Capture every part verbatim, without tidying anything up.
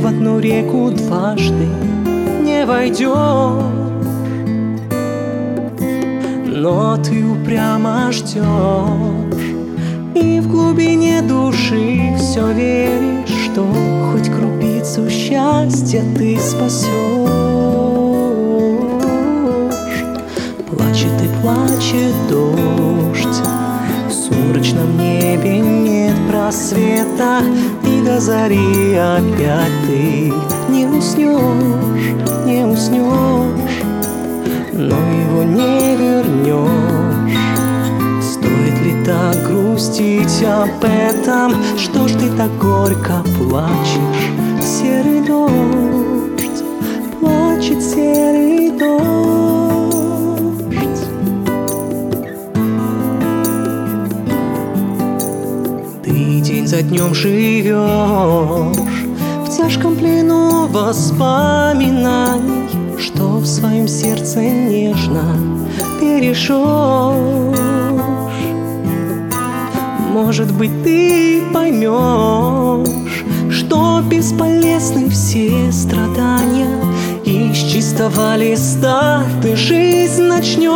в одну реку дважды не войдешь, но ты упрямо ждешь, и в глубине души все веришь, что хоть крупицу счастья ты спасешь. Плачет и плачет дождь, в сумрачном небе нет просвета, и до зари опять ты не уснешь, не уснешь, но его не вернешь. Стоит ли так грустить об этом? Что ж ты так горько плачешь? Серый дождь, плачет серый дождь. Ты день за днем живешь в тяжком плену воспоминаний, что в своем сердце нежно бережешь. Может быть, ты поймешь, что бесполезны все страдания, и с чистого листа ты жизнь начнешь.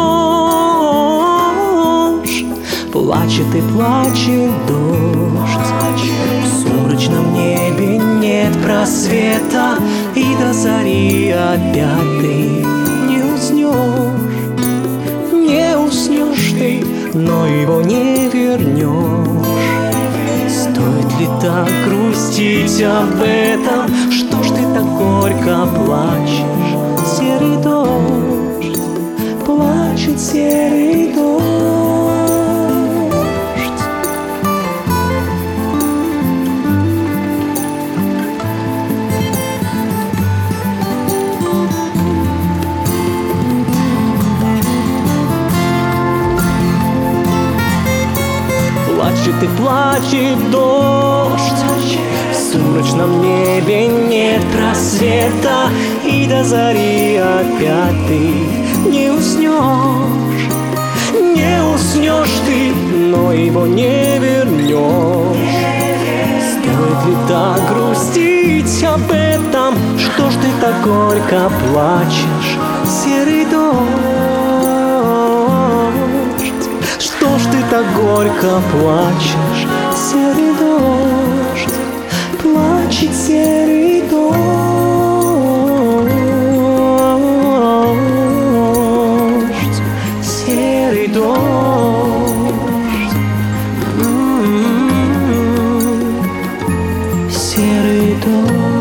Плачет и плачет дождь, в сумрачном небе нет просвета, и до зари опять ты не уснешь, не уснешь ты, но его не вернешь. Стоит ли так грустить об этом? Что ж ты так горько плачешь? Серый дождь, плачет серый дождь. Плачет и плачет дождь, в сумрачном небе нет просвета, и до зари опять ты не уснешь, не уснешь ты, но его не вернешь. Стоит ли так грустить об этом? Что ж ты так горько плачешь? Серый дождь, что ж ты так горько плачешь? Серый дождь, плачет серый дождь, серый дождь, м-м-м, серый дождь.